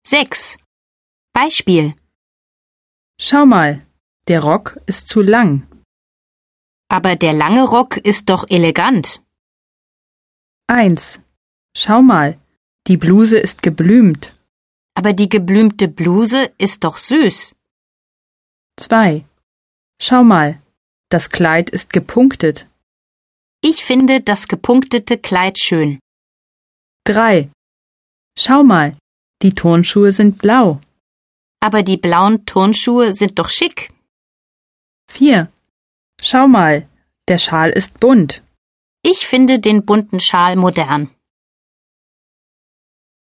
6. Beispiel. Schau mal, der Rock ist zu lang. Aber der lange Rock ist doch elegant. 1. Schau mal, die Bluse ist geblümt. Aber die geblümte Bluse ist doch süß. 2. Schau mal, das Kleid ist gepunktet. Ich finde das gepunktete Kleid schön. 3. Schau mal, die Turnschuhe sind blau. Aber die blauen Turnschuhe sind doch schick. 4. Schau mal, der Schal ist bunt. Ich finde den bunten Schal modern.